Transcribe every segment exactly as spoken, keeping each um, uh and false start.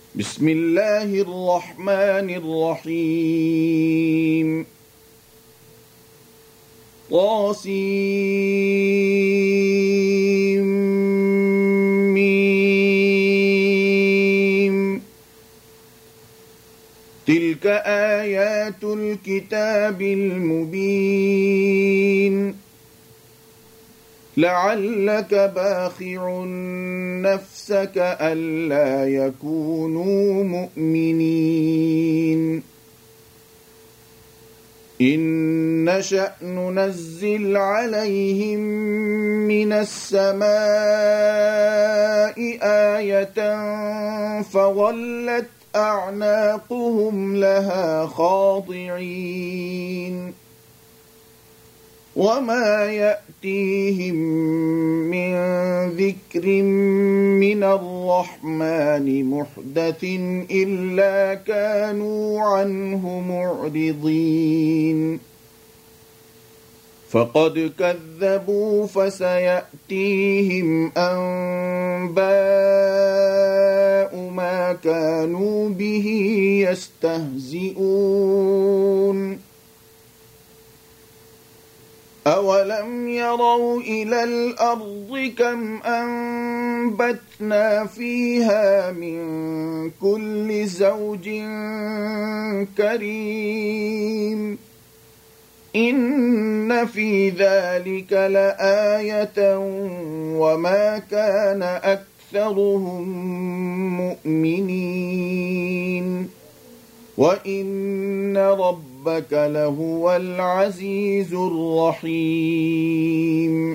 بسم الله الرحمن الرحيم طاسيم تلك آيات الكتاب المبين لعلك باخع نفسك ألا يكونوا مؤمنين إن نشأ ننزل عليهم من السماء آية فظلت أعناقهم لها خاضعين وما يأتيهم من ذكر من الرحمن محدث إلا كانوا عنه معرضين فقد كذبوا فسيأتيهم أنباء ما كانوا به يستهزئون أولم يروا إلى الأرض كم أنبتنا فيها من كل زوج كريم إن في ذلك لآية وما كان أكثرهم مؤمنين وإن ربك ربك لهو العزيز الرحيم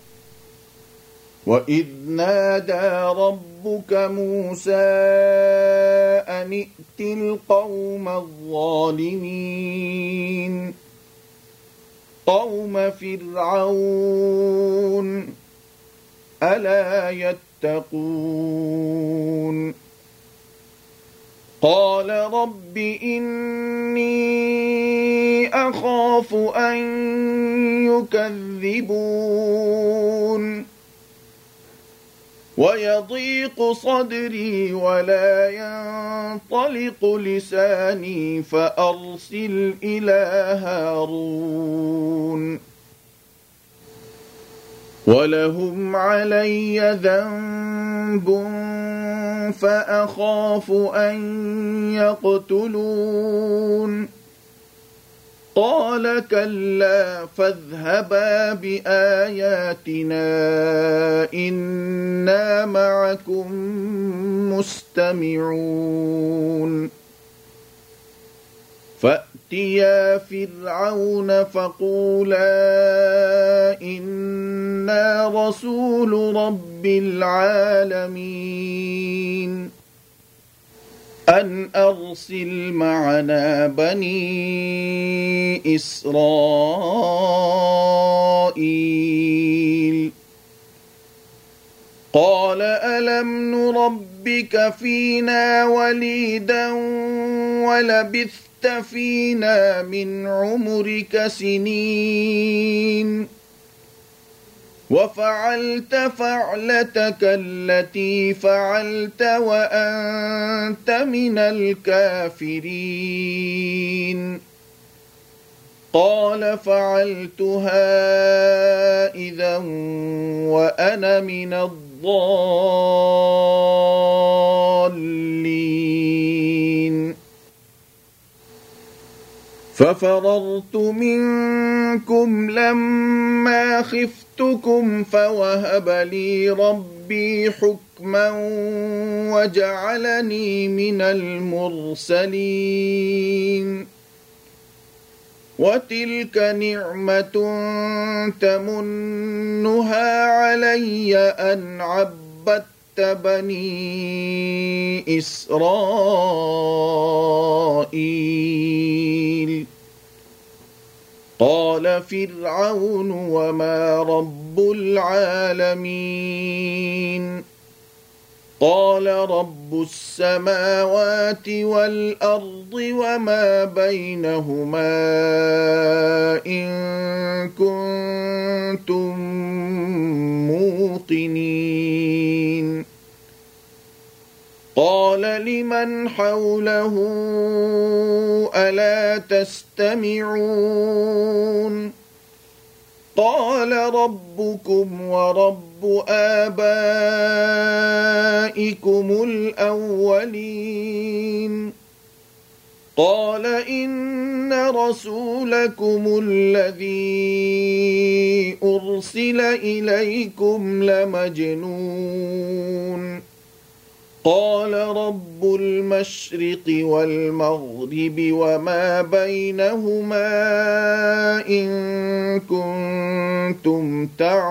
وإذ نادى ربك موسى أن ائت القوم الظالمين قوم فرعون ألا يتقون قال رب إني أخاف أن يكذبون ويضيق صدري ولا ينطلق لساني فأرسل إلى هارون ولهم علي ذنب فأخاف أن يقتلون قال كلا فاذهبا بآياتنا إنا معكم مستمعون فأتيا فرعون فقولا إنا رسول رب العالمين أن أرسل معنا بني إسرائيل قال ألم نربك فينا وليدا ولبثت فينا من عمرك سنين وفعلت فعلتك التي فعلت وأنت من الكافرين قال فعلتها إذا وأنا من الضالين ففررت منكم لما خفتكم فوهب لي ربي حكما وجعلني من المرسلين وتلك نعمة تمنها علي أن عبدت بني إسرائيل قال فرعون وما رب العالمين قال رب السماوات والأرض وما بينهما إن كنتم موقنين قال لمن حوله ألا تستمعون قال ربكم ورب آبائكم الأولين قال إن رسولكم الذي أرسل إليكم لمجنون قال رب المشرق والمغرب وما بينهما إن كنتم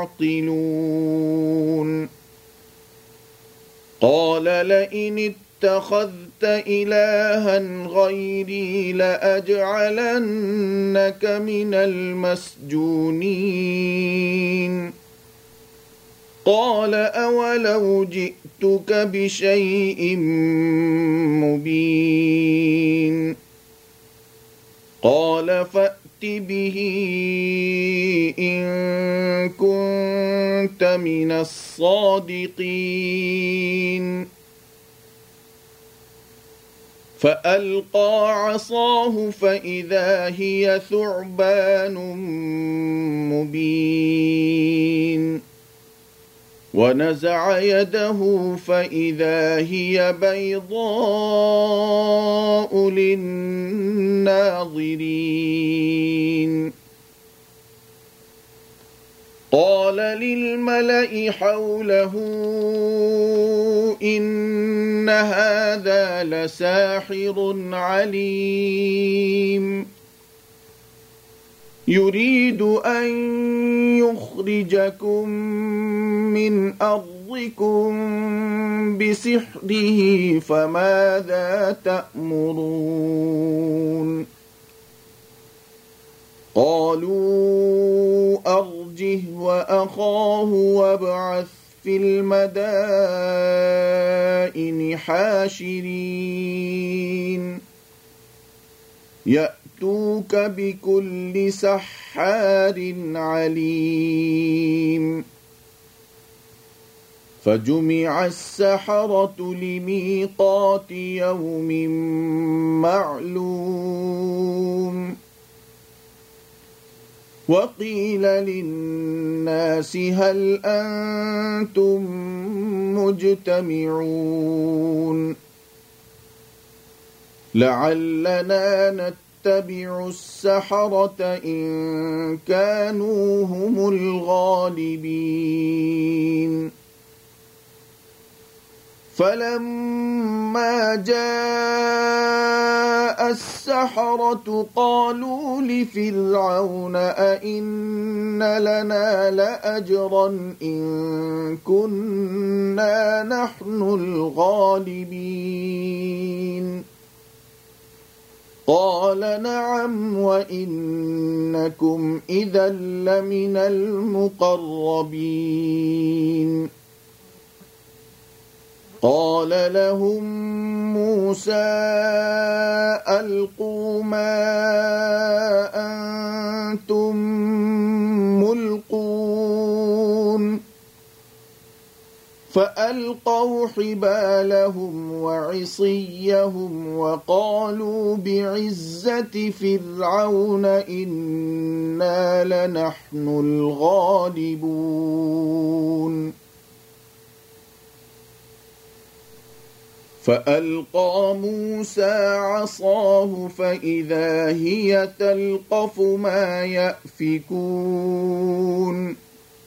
تعقلون قال لئن اتخذت إلها غيري لأجعلنك من المسجونين قال أولو جئتك بشيء مبين قال فأت به إن كنت من الصادقين فألقى عصاه فإذا هي ثعبان مبين ونزع يده فإذا هي بيضاء للناظرين قال للملأ حوله إن هذا لساحر عليم يريد أن يخرجكم من أرضكم بسحره فماذا تأمرون قالوا أرجه وأخاه وابعث في المدائن حاشرين يأتوك بكل سحار عليم فجمع السحرة لميقات يوم معلوم وقيل للناس هل أنتم مجتمعون لعلنا نتبع السحرة إن كانوا هم الغالبين فلما جاء السحرة قالوا لفرعون أئن لنا لأجرا إن كنا نحن الغالبين قال نعم وإنكم إذا لمن المقربين قال لهم موسى ألقوا ما أنتم ملقون فألقوا حبالهم وعصيهم وقالوا بعزة فرعون إنا لنحن الغالبون فألقى موسى عصاه فإذا هي تلقف ما يأفكون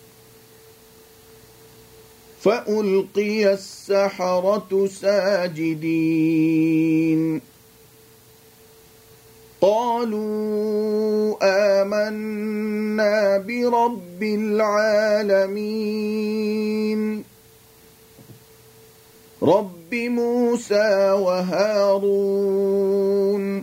فألقي السحرة ساجدين قالوا آمنا برب العالمين رب موسى وهارون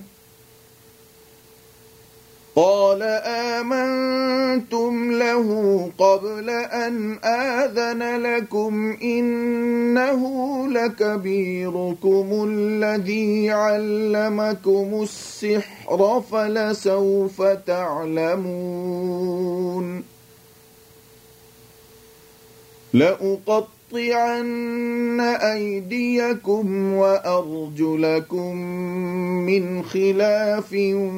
قال آمنتم له قبل أن آذن لكم إنه لكبيركم الذي علمكم السحر فلسوف تعلمون لأقطعن لأقطعن أيديكم وأرجلكم من خلاف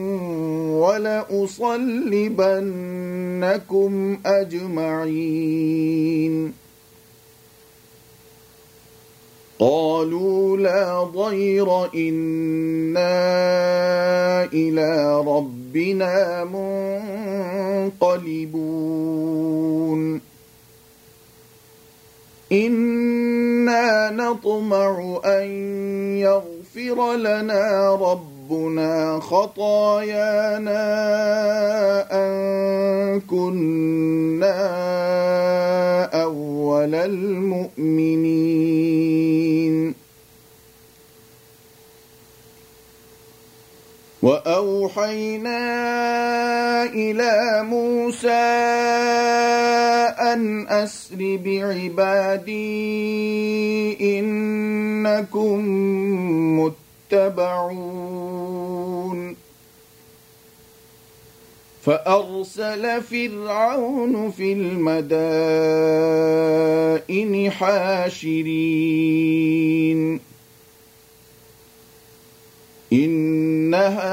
ولأصلبنكم أجمعين قالوا لا ضير إنا إلى ربنا منقلبون إنا نطمع أن يغفر لنا ربنا خطايانا أن كنا أول المؤمنين وأوحينا إلى موسى أن أسر بعبادي إنكم متبعون فأرسل فرعون في المدائن حاشرين إن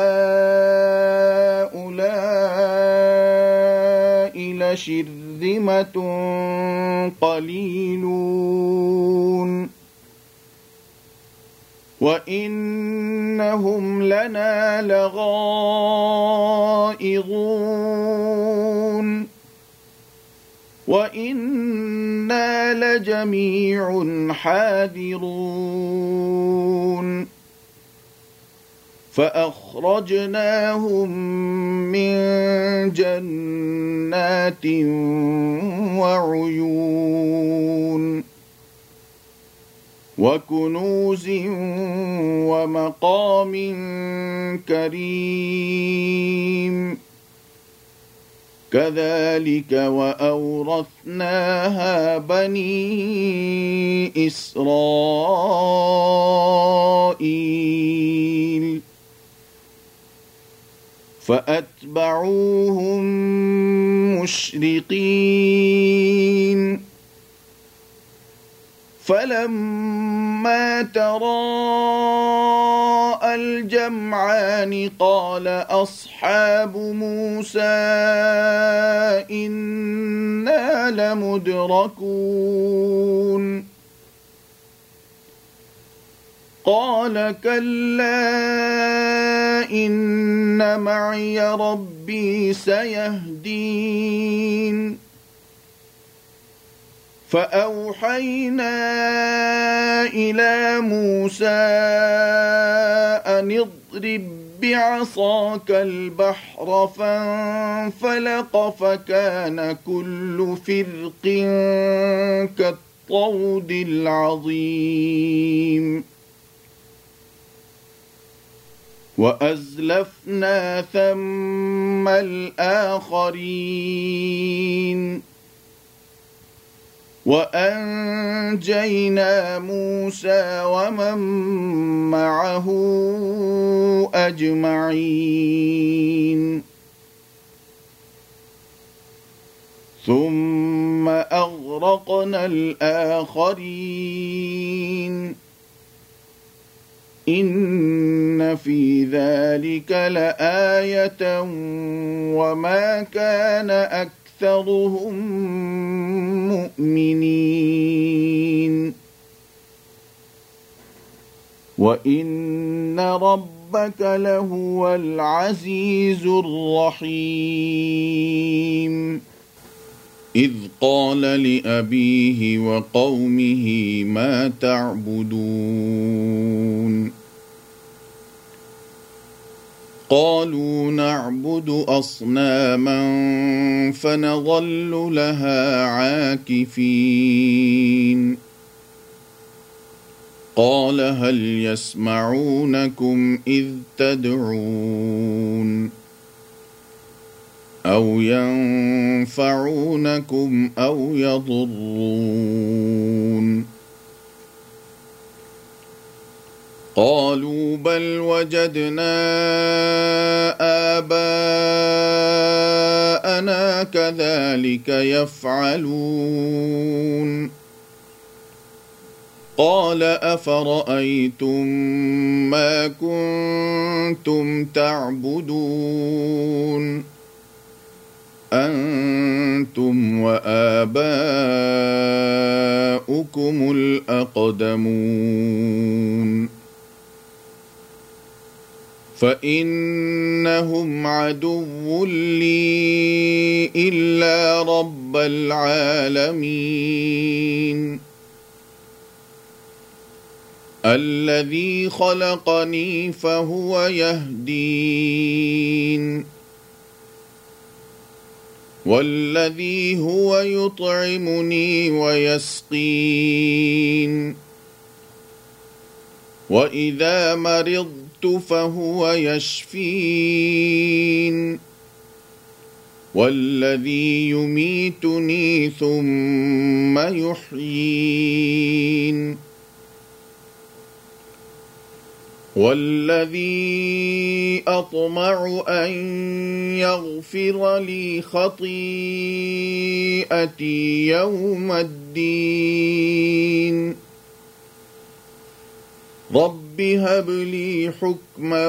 هؤلاء لشرذمة قليلون وإنهم لنا لغائظون وإنا لجميع حاذرون فأخرجناهم من جنات وعيون وكنوز ومقام كريم كذلك وأورثناها بني إسرائيل فأتبعوهم مشرقين فلما تراءى الجمعان قال أصحاب موسى إنا لمدركون قال كلا إن معي ربي سيهدين فأوحينا إلى موسى أن اضرب بعصاك البحر فانفلق فكان كل فرق كالطود العظيم وأزلفنا ثم الآخرين وأنجينا موسى ومن معه أجمعين ثم أغرقنا الآخرين إن في ذلك لآية وما كان أكثرهم مؤمنين وإن ربك لهو العزيز الرحيم إذ قال لأبيه وقومه ما تعبدون قالوا نعبد أصناما فنظل لها عاكفين قال هل يسمعونكم إذ تدعون أو ينفعونكم أو يضرون قالوا بل وجدنا آباءنا كذلك يفعلون قال أفرأيتم ما كنتم تعبدون أنتم وآباؤكم الأقدمون فإنهم عدو لي إلا رب العالمين الذي خلقني فهو يهدين والذي هو يطعمني ويسقين وإذا مرضت فهو يشفين والذي يميتني ثم يحيين والذي أطمع أن يغفر لي خطيئتي يوم الدين رب هب لي حكما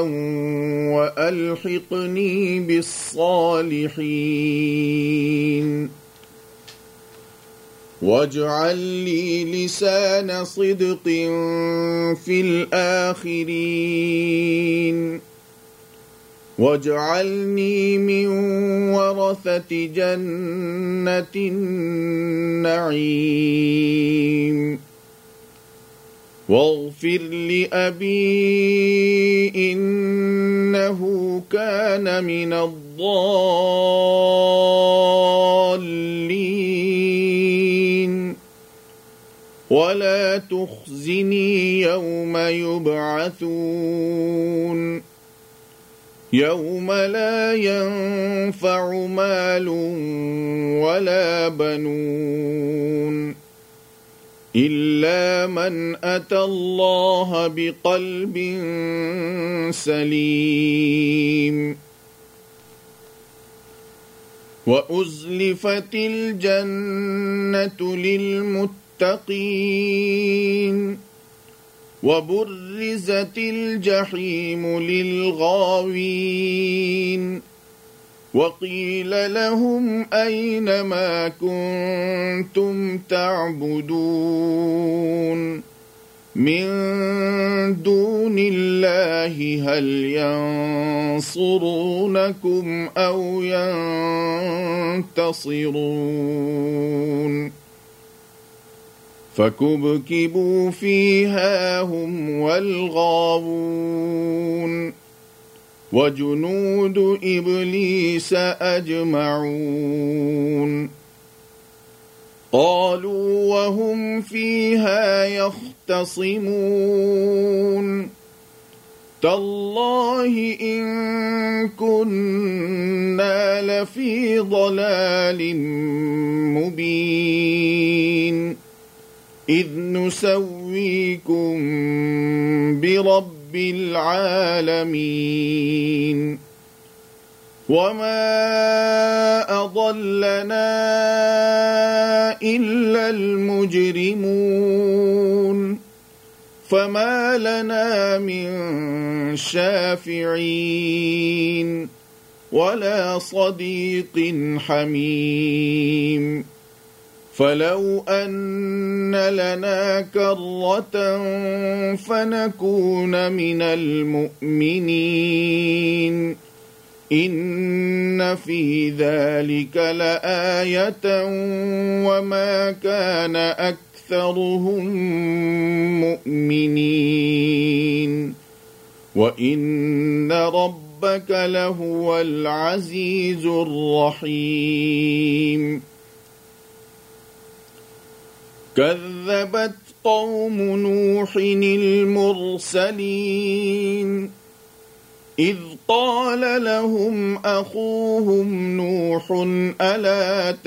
وألحقني بالصالحين واجعل لي لسان صدق في الآخرين واجعلني من ورثة جنة النعيم واغفر لأبي إنه كان من الضالين ولا تخزني يوم يبعثون يوم لا ينفع مال ولا بنون إلا من أتى الله بقلب سليم وأزلفت الجنة للمتقين وبرزت الجحيم للغاوين وقيل لهم أين ما كنتم تعبدون من دون الله هل ينصرونكم أو ينتصرون فكبكبوا فيها هم والغاوون وجنود إبليس أجمعون قالوا وهم فيها يختصمون تالله إن كنا لفي ضلال مبين إذ نسويكم برب العالمين وما أضلنا إلا المجرمون فما لنا من شافعين ولا صديق حميم فلو أن لنا كرة فنكون من المؤمنين إن في ذلك لآية وما كان أكثرهم مؤمنين وإن ربك لهو العزيز الرحيم كذبت قوم نوح المرسلين إذ قال لهم أخوهم نوح ألا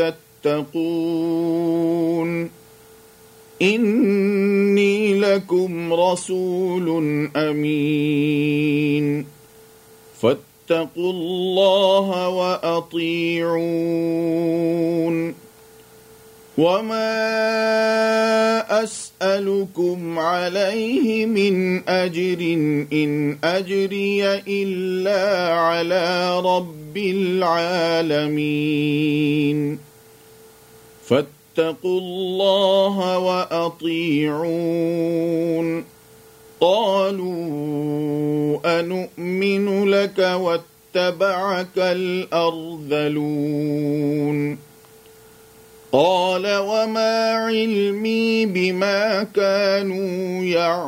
تتقون إني لكم رسول أمين فاتقوا الله وأطيعون وما أسألكم عليه من أجر إن أجري إلا على رب العالمين فاتقوا الله وأطيعون قالوا أنؤمن لك واتبعك الأرذلون قال وما علمي بما كانوا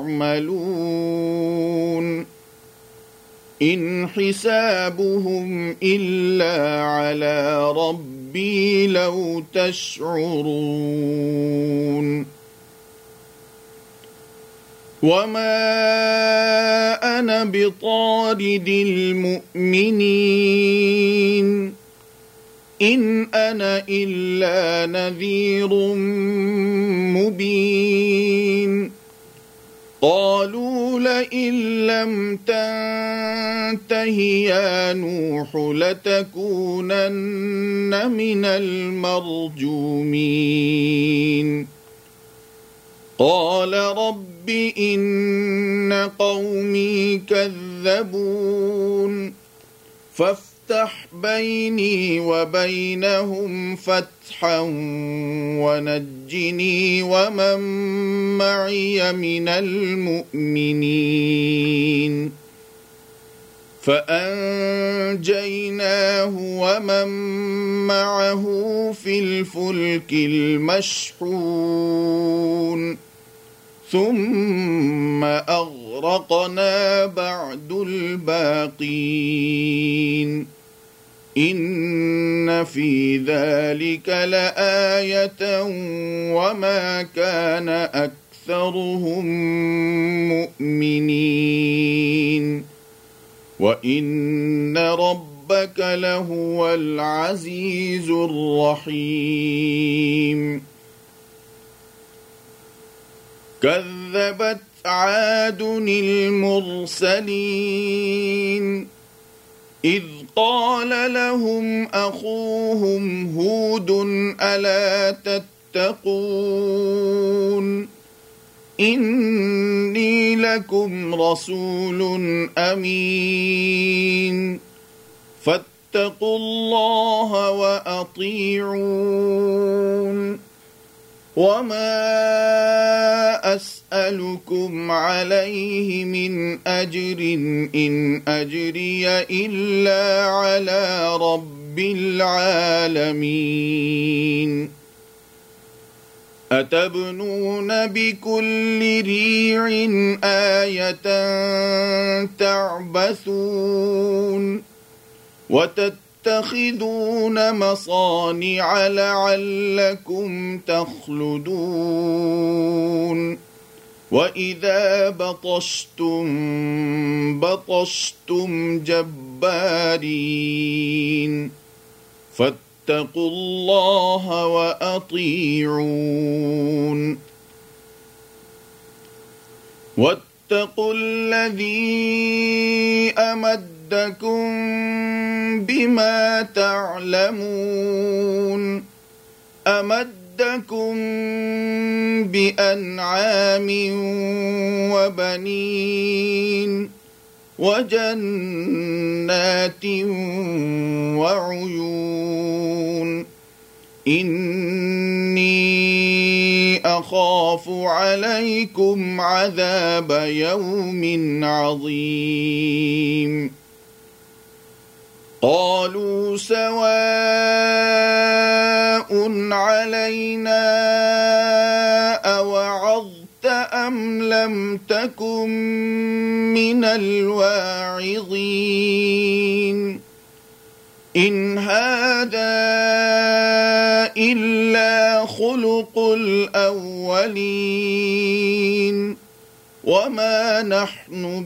يعملون إن حسابهم إلا على ربي لو تشعرون وما أنا بطارد المؤمنين إن أنا إلا نذير مبين قالوا لئن لم تنته يا نوح لتكونن من المرجومين قال رب إن قومي كذبون فافتح بيني وبينهم فتحا ونجني ومن معي من المؤمنين فأنجيناه ومن معه في الفلك المشحون ثم أغرقنا بعد الباقين إن في ذلك لآية وما كان أكثرهم مؤمنين وإن ربك لهو العزيز الرحيم كذبت عاد المرسلين إذ قال لهم أخوهم هود ألا تتقون إني لكم رسول أمين فاتقوا الله وأطيعون وما أسألكم عليه من أجر إن أجري إلا على رب العالمين أتبنون بكل ريع آية تعبثون وتتخذون مصانع لعلكم تخلدون وإذا بطشتم بطشتم جبارين فاتقوا الله وأطيعون واتقوا الذي أمدكم بما تعلمون أمدكم بأنعام وبنين وجنات وعيون إني أخاف عليكم عذاب يوم عظيم قالوا سواء علينا أوعظت أم لم تكن من الواعظين إن هذا إلا خلق الأولين وما نحن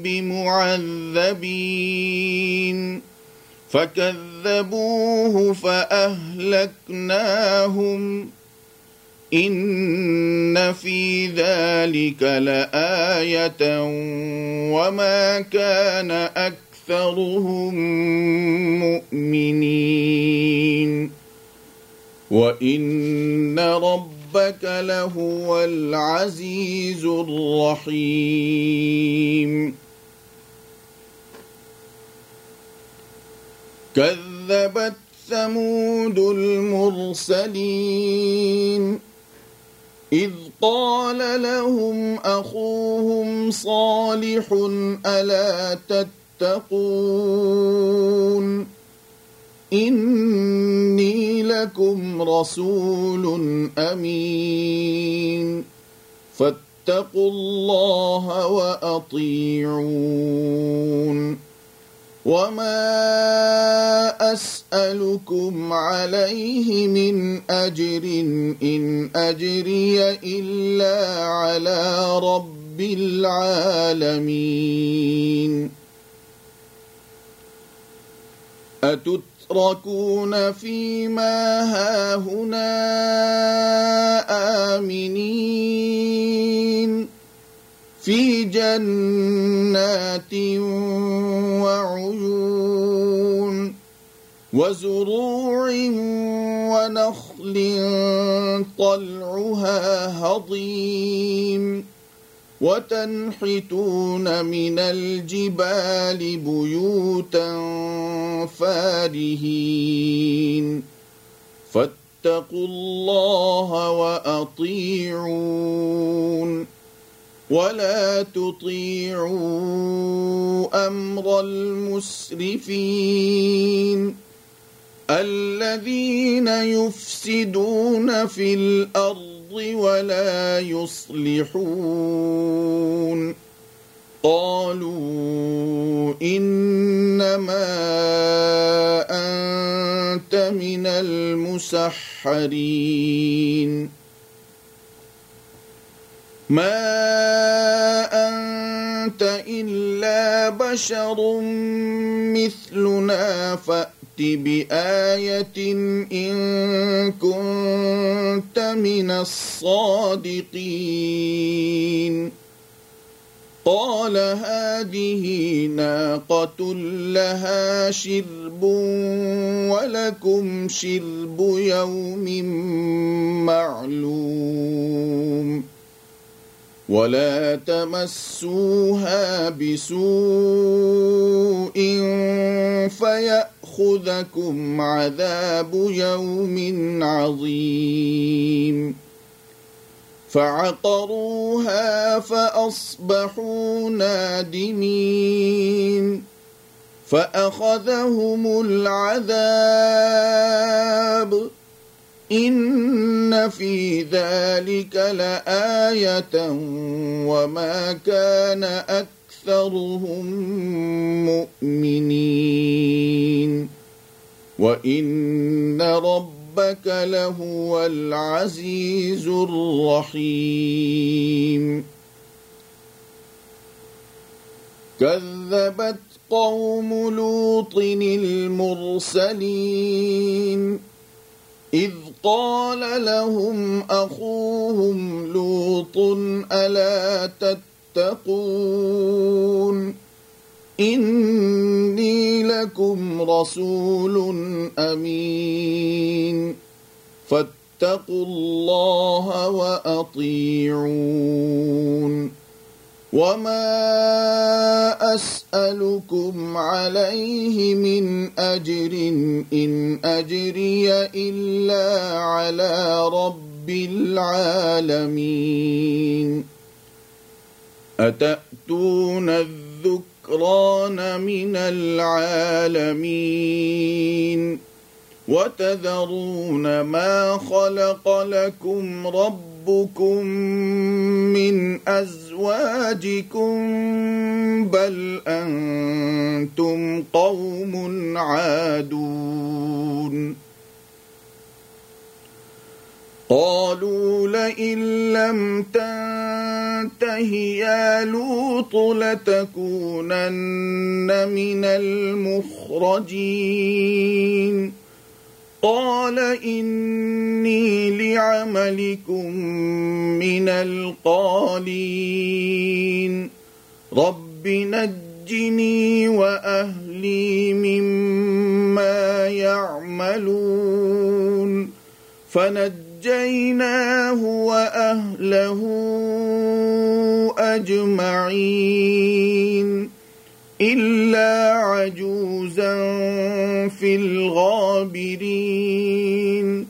بمعذبين فكذبوه فأهلكناهم إن في ذلك لآية وما كان أكثرهم مؤمنين وإن رب ربك لهو العزيز الرحيم كذبت ثمود المرسلين إذ قال لهم أخوهم صالح ألا تتقون إني لكم رسول أمين فاتقوا الله وأطيعون وما أسألكم عليه من أجر إن أجري إلا على رب العالمين أتتركون فيما هاهنا آمنين في جنات وعيون وزروع ونخل طلعها هضيم وتنحتون من الجبال بيوتا فارهين فاتقوا الله وأطيعون ولا تطيعوا أمر المسرفين الذين يفسدون في الأرض ولا يصلحون قالوا إنما أنت من المسحرين ما أنت إلا بشر مثلنا فأت بآية إن كنت من الصادقين قال هذه ناقة لها شرب ولكم شرب يوم معلوم ولا تمسوها بسوء فيأخذكم عذاب يوم عظيم فعقروها فأصبحوا نادمين فأخذهم العذاب إن في ذلك لآية وما كان أكثرهم مؤمنين وإن ربك لهو العزيز الرحيم كذبت قوم لوط المرسلين إذ قال لهم أخوهم لوط ألا تتقون إني لكم رسول أمين فاتقوا الله وأطيعون وما أسألكم عليه من أجر إن أجري إلا على رب العالمين أتأتون الذكران من العالمين وتذرون ما خلق لكم ربكم من أزواجكم بل أنتم قوم عادون قالوا لئن لم تنته يا لوط لتكونن من المخرجين قال إني لعملكم من القالين رب نجني وأهلي مما يعملون فنجني فنجيناه وأهله أجمعين إلا عجوزا في الغابرين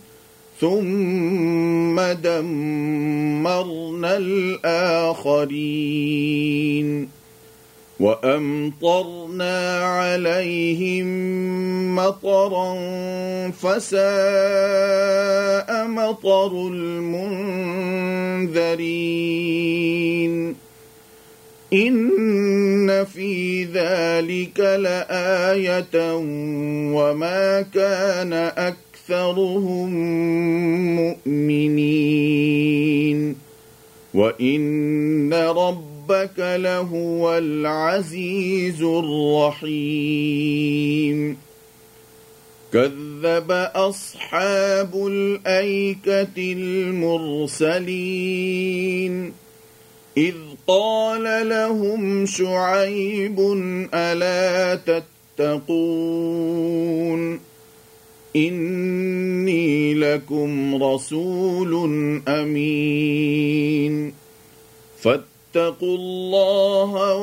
ثم دمرنا الآخرين وأمطرنا عليهم مطرا فساء مطر المنذرين إن في ذلك لآية وما كان أكثرهم مؤمنين وإن ربك لهو العزيز الرحيم كذب أصحاب الأيكة المرسلين إذ قال لهم شعيب ألا تتقون إني لكم رسول أمين فاتقوا الله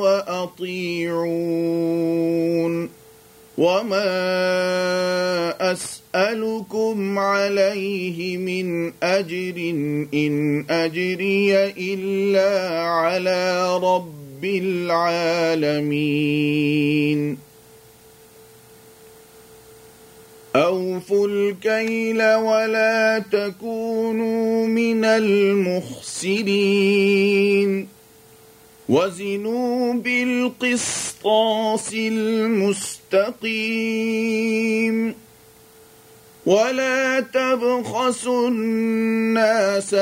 وأطيعون وما أسألكم عليه من أجر إن أجري إلا على رب العالمين أوفوا الكيل ولا تكونوا من المخسرين وزنوا بالقسطاس المستقيم ولا تبخسوا الناس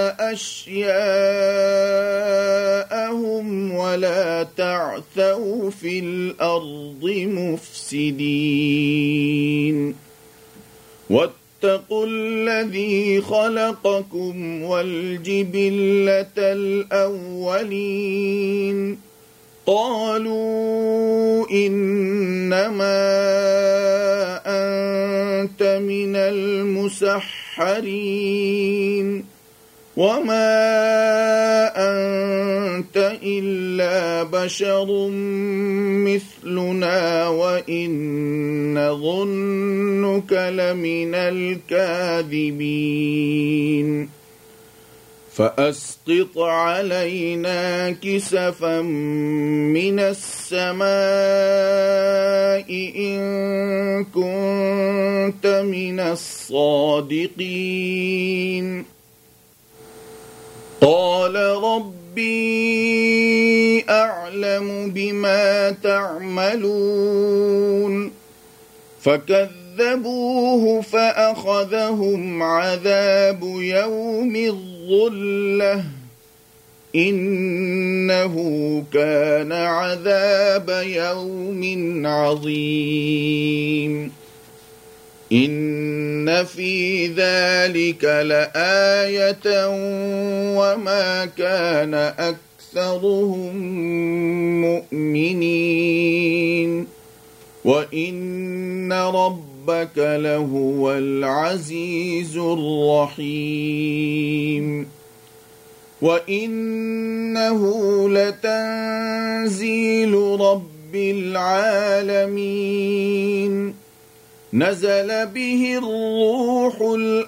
أشياءهم ولا تعثوا في الأرض مفسدين واتقوا الذي خلقكم والجبلة الأولين قالوا إنما أنت من المسحرين وما أنت إلا بشر مثلنا وإن نظنك لمن الكاذبين فأسقط علينا كسفا من السماء إن كنت من الصادقين قال ربي أعلم بما تعملون فكذبوه فأخذهم عذاب يوم الظلة إنه كان عذاب يوم عظيم إن في ذلك لآية وما كان أكثرهم مؤمنين وإن ربك لهو العزيز الرحيم وإنه لتنزيل رب العالمين نزل به الروح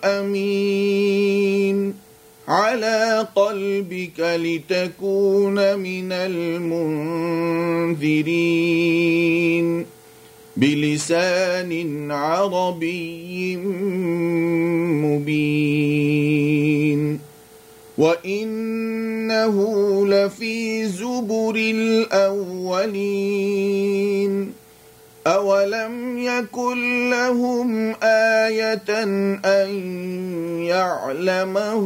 الأمين على قلبك لتكون من المنذرين بلسان عربي مبين وإنه لفي زبر الأولين أولم يكن لهم آية أن يعلمه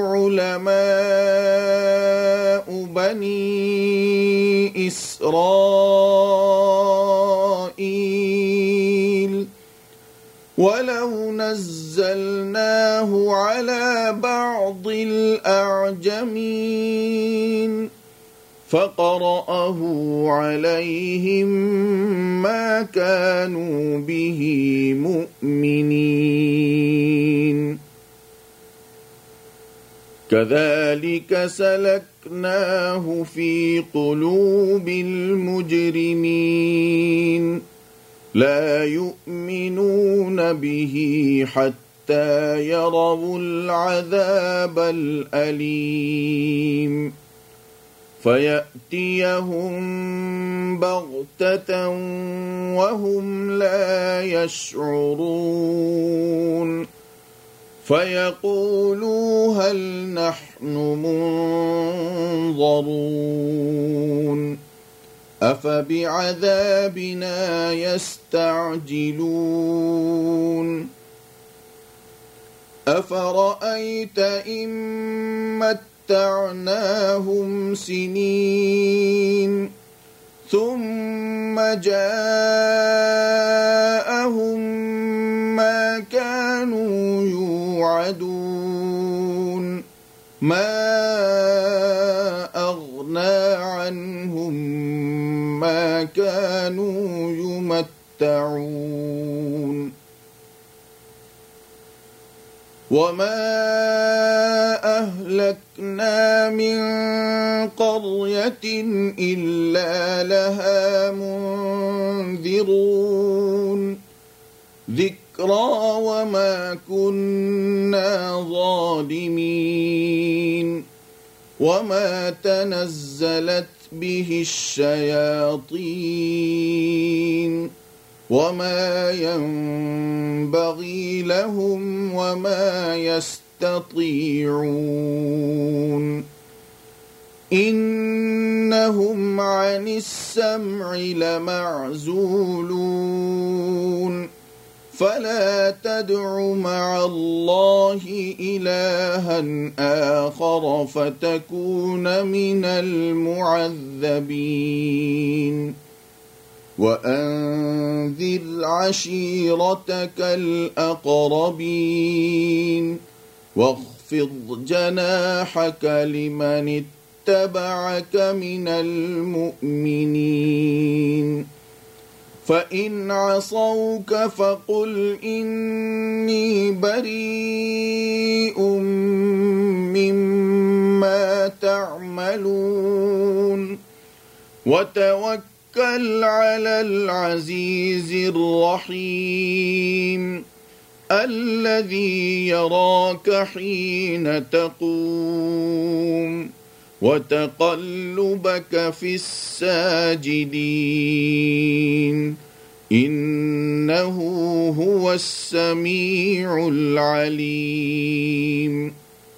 علماء بني إسرائيل ولو نزلناه على بعض الأعجمين فقرأه عليهم ما كانوا به مؤمنين كذلك سلكناه في قلوب المجرمين لا يؤمنون به حتى يروا العذاب الأليم فيأتيهم بغتة وهم لا يشعرون فيقولوا هل نحن منظرون أفبعذابنا يستعجلون أفرأيت إن متعناهم سنين ثم جاءهم ما كانوا يوعدون ما أغنى عنهم ما كانوا يمتعون وما أهلكنا من قرية إلا لها منذرون ذكرى وما كنا ظالمين وما تنزلت به الشياطين وما ينبغي لهم وما يستطيعون إنهم عن السمع لمعزولون فلا تدع مع الله إلها آخر فتكون من المعذبين وأنذر عشيرتك الأقربين واخفض جناحك لمن اتبعك من المؤمنين فإن عصوك فقل إني بريء مما تعملون وتوكل على العزيز الرحيم الذي يراك حين تقوم وتقلبك في الساجدين إنه هو السميع العليم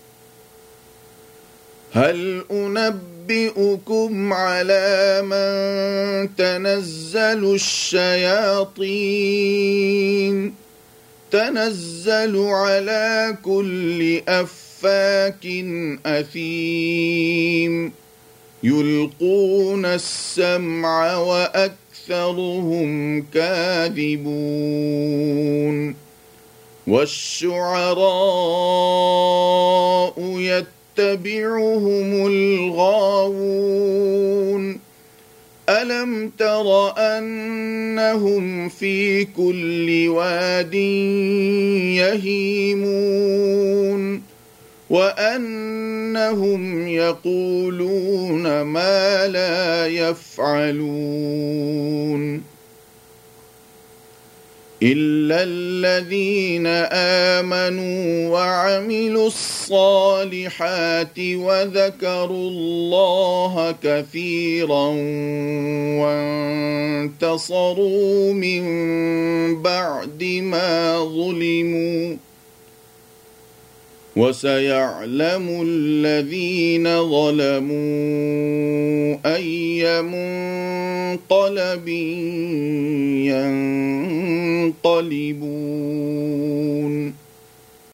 هل أنبئكم على من تنزل الشياطين تنزل على كل أفاك أثيم يلقون السمع وأكثرهم كاذبون والشعراء يتبعهم الغاوون ألم تر أنهم في كل واد يهيمون وأنهم يقولون ما لا يفعلون إلا الذين آمنوا وعملوا الصالحات وذكروا الله كثيرا وانتصروا من بعد ما ظلموا وسيعلم الذين ظلموا أي منقلب ينقلبون